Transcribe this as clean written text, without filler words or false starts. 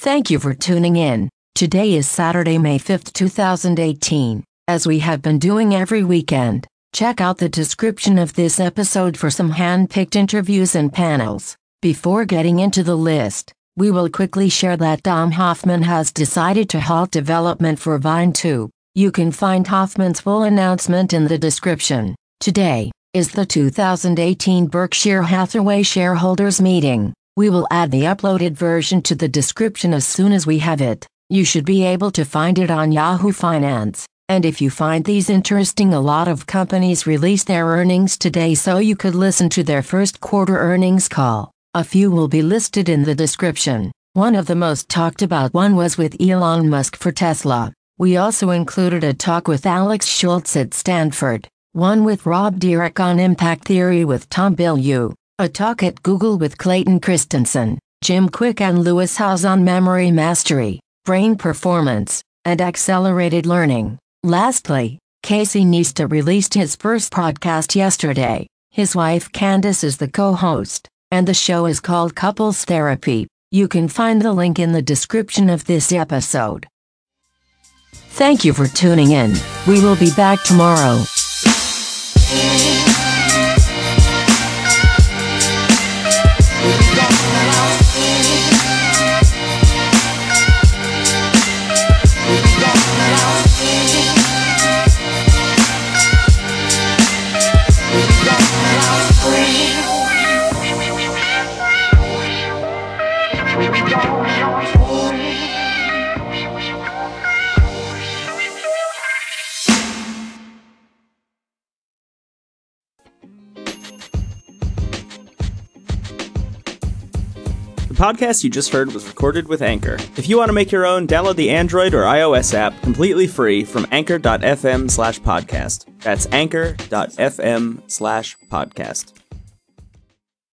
Thank you for tuning in. Today is Saturday, May 5th, 2018. As we have been doing every weekend, check out the description of this episode for some hand-picked interviews and panels. Before getting into the list, we will quickly share that Dom Hoffman has decided to halt development for Vine 2. You can find Hoffman's full announcement in the description. Today is the 2018 Berkshire Hathaway shareholders meeting. We will add the uploaded version to the description as soon as we have it. You should be able to find it on Yahoo Finance. And if you find these interesting, a lot of companies release their earnings today, so you could listen to their first quarter earnings call. A few will be listed in the description. One of the most talked about one was with Elon Musk for Tesla. We also included a talk with Alex Schultz at Stanford, one with Rob Dyrdek on impact theory with Tom Bilyeu, a talk at Google with Clayton Christensen, Jim Quick and Lewis Howes on memory mastery, brain performance, and accelerated learning. Lastly, Casey Neistat released his first podcast yesterday. His wife Candace is the co-host, and the show is called Couples Therapy. You can find the link in the description of this episode. Thank you for tuning in. We will be back tomorrow. The podcast you just heard was recorded with Anchor. If you want to make your own, download the Android or iOS app completely free from anchor.fm/podcast. That's anchor.fm/podcast.